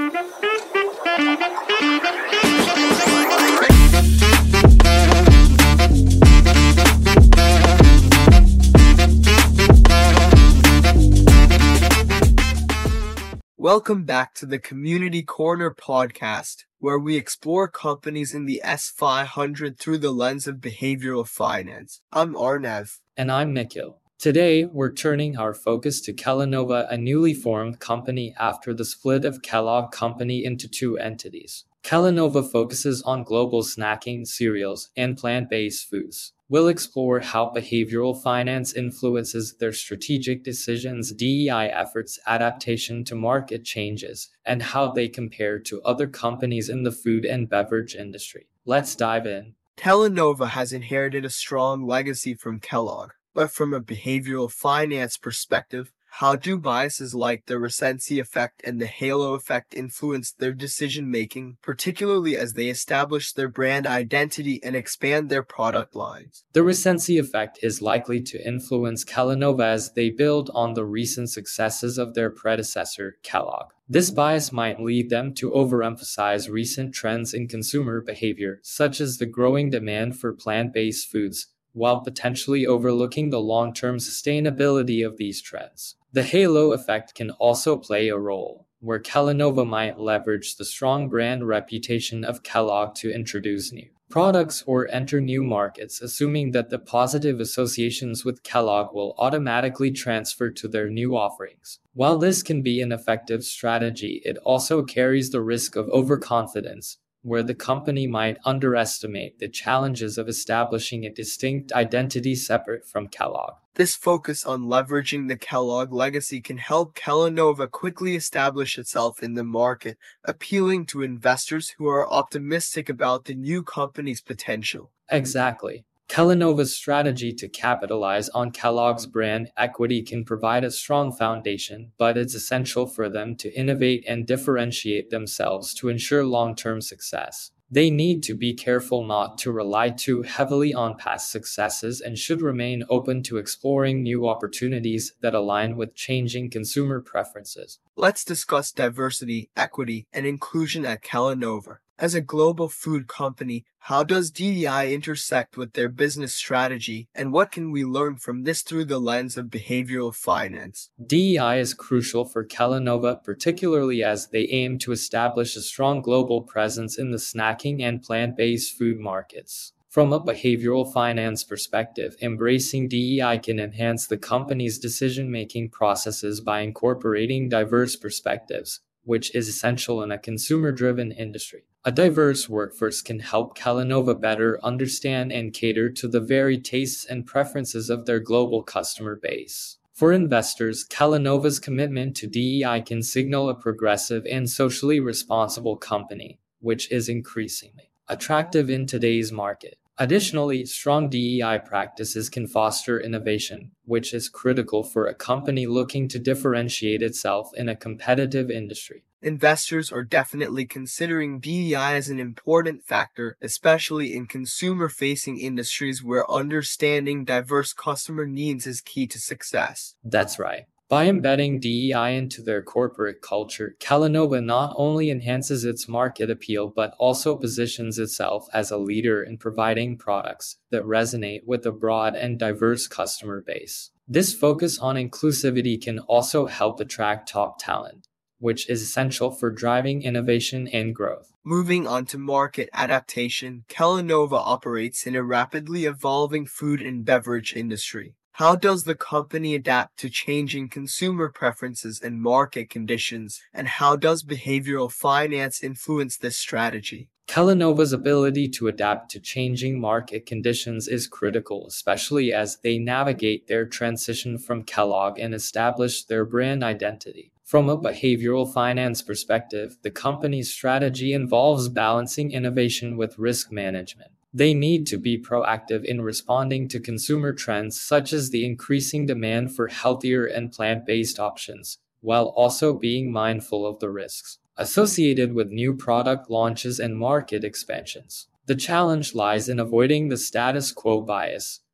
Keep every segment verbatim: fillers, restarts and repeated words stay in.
Welcome back to the Community Corner podcast, where we explore companies in the S five hundred through the lens of behavioral finance. I'm Arnav. And I'm Nikhil. Today, we're turning our focus to Kellanova, a newly formed company after the split of Kellogg Company into two entities. Kellanova focuses on global snacking, cereals, and plant-based foods. We'll explore how behavioral finance influences their strategic decisions, D E I efforts, adaptation to market changes, and how they compare to other companies in the food and beverage industry. Let's dive in. Kellanova has inherited a strong legacy from Kellogg, but from a behavioral finance perspective, how do biases like the recency effect and the halo effect influence their decision-making, particularly as they establish their brand identity and expand their product lines? The recency effect is likely to influence Kellanova as they build on the recent successes of their predecessor, Kellogg. This bias might lead them to overemphasize recent trends in consumer behavior, such as the growing demand for plant-based foods, while potentially overlooking the long-term sustainability of these trends. The halo effect can also play a role, where Kellanova might leverage the strong brand reputation of Kellogg to introduce new products or enter new markets, assuming that the positive associations with Kellogg will automatically transfer to their new offerings. While this can be an effective strategy, it also carries the risk of overconfidence, where the company might underestimate the challenges of establishing a distinct identity separate from Kellogg. This focus on leveraging the Kellogg legacy can help Kellanova quickly establish itself in the market, appealing to investors who are optimistic about the new company's potential. Exactly. Kellanova's strategy to capitalize on Kellogg's brand equity can provide a strong foundation, but it's essential for them to innovate and differentiate themselves to ensure long-term success. They need to be careful not to rely too heavily on past successes and should remain open to exploring new opportunities that align with changing consumer preferences. Let's discuss diversity, equity, and inclusion at Kellanova. As a global food company, how does D E I intersect with their business strategy, and what can we learn from this through the lens of behavioral finance? D E I is crucial for Kellanova, particularly as they aim to establish a strong global presence in the snacking and plant-based food markets. From a behavioral finance perspective, embracing D E I can enhance the company's decision-making processes by incorporating diverse perspectives, which is essential in a consumer-driven industry. A diverse workforce can help Kellanova better understand and cater to the varied tastes and preferences of their global customer base. For investors, Kellanova's commitment to D E I can signal a progressive and socially responsible company, which is increasingly attractive in today's market. Additionally, strong D E I practices can foster innovation, which is critical for a company looking to differentiate itself in a competitive industry. Investors are definitely considering D E I as an important factor, especially in consumer-facing industries where understanding diverse customer needs is key to success. That's right. By embedding D E I into their corporate culture, Kellanova not only enhances its market appeal but also positions itself as a leader in providing products that resonate with a broad and diverse customer base. This focus on inclusivity can also help attract top talent, which is essential for driving innovation and growth. Moving on to market adaptation, Kellanova operates in a rapidly evolving food and beverage industry. How does the company adapt to changing consumer preferences and market conditions, and how does behavioral finance influence this strategy? Kellanova's ability to adapt to changing market conditions is critical, especially as they navigate their transition from Kellogg and establish their brand identity. From a behavioral finance perspective, the company's strategy involves balancing innovation with risk management. They need to be proactive in responding to consumer trends such as the increasing demand for healthier and plant-based options, while also being mindful of the risks associated with new product launches and market expansions. The challenge lies in avoiding the status quo bias,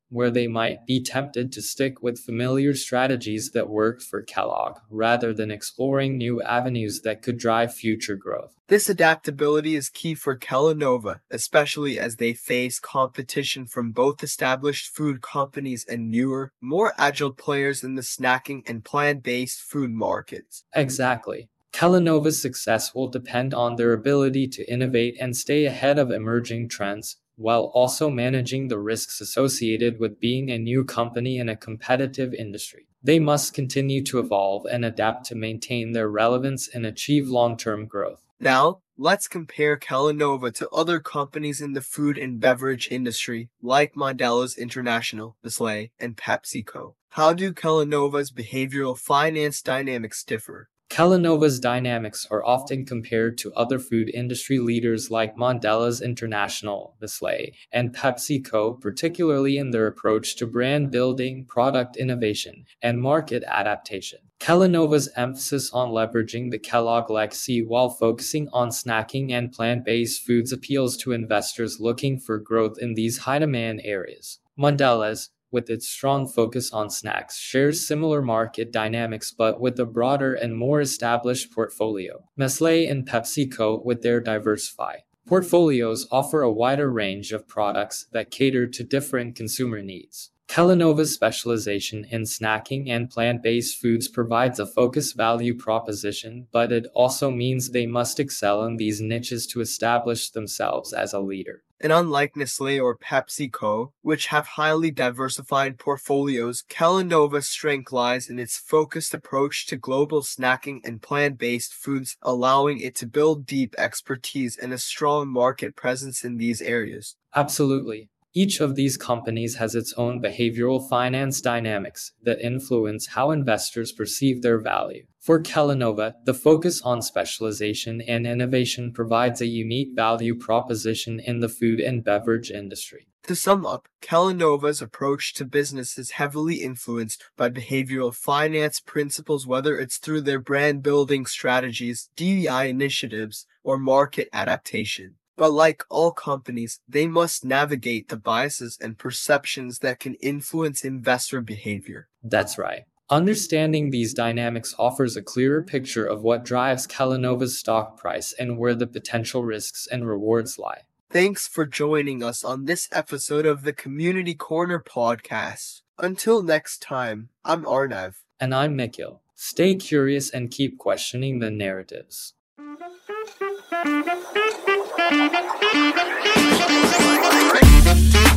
where they might be tempted to stick with familiar strategies that worked for Kellogg, rather than exploring new avenues that could drive future growth. This adaptability is key for Kellanova, especially as they face competition from both established food companies and newer, more agile players in the snacking and plant-based food markets. Exactly. Kellanova's success will depend on their ability to innovate and stay ahead of emerging trends, while also managing the risks associated with being a new company in a competitive industry. They must continue to evolve and adapt to maintain their relevance and achieve long-term growth. Now, let's compare Kellanova to other companies in the food and beverage industry, like Mondelez International, Nestlé, and PepsiCo. How do Kellanova's behavioral finance dynamics differ? Kellanova's dynamics are often compared to other food industry leaders like Mondelez International, Nestlé, and PepsiCo, particularly in their approach to brand building, product innovation, and market adaptation. Kellanova's emphasis on leveraging the Kellogg legacy while focusing on snacking and plant-based foods appeals to investors looking for growth in these high-demand areas. Mondelez, with its strong focus on snacks, shares similar market dynamics but with a broader and more established portfolio. Nestlé and PepsiCo, with their diversified portfolios, offer a wider range of products that cater to different consumer needs. Kellanova's specialization in snacking and plant-based foods provides a focused value proposition, but it also means they must excel in these niches to establish themselves as a leader. And unlike Nestlé or PepsiCo, which have highly diversified portfolios, Kellanova's strength lies in its focused approach to global snacking and plant-based foods, allowing it to build deep expertise and a strong market presence in these areas. Absolutely. Each of these companies has its own behavioral finance dynamics that influence how investors perceive their value. For Kellanova, the focus on specialization and innovation provides a unique value proposition in the food and beverage industry. To sum up, Kellanova's approach to business is heavily influenced by behavioral finance principles, whether it's through their brand building strategies, D E I initiatives, or market adaptation. But like all companies, they must navigate the biases and perceptions that can influence investor behavior. That's right. Understanding these dynamics offers a clearer picture of what drives Kellanova's stock price and where the potential risks and rewards lie. Thanks for joining us on this episode of the Community Corner podcast. Until next time, I'm Arnav. And I'm Nikhil. Stay curious and keep questioning the narratives. Thank you.